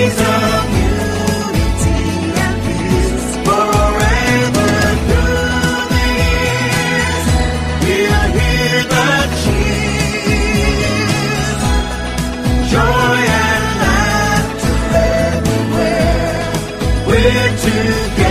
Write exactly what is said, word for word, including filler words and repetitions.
days of unity and peace forever through the years. We'll hear the cheers, joy and laughter everywhere. We're together.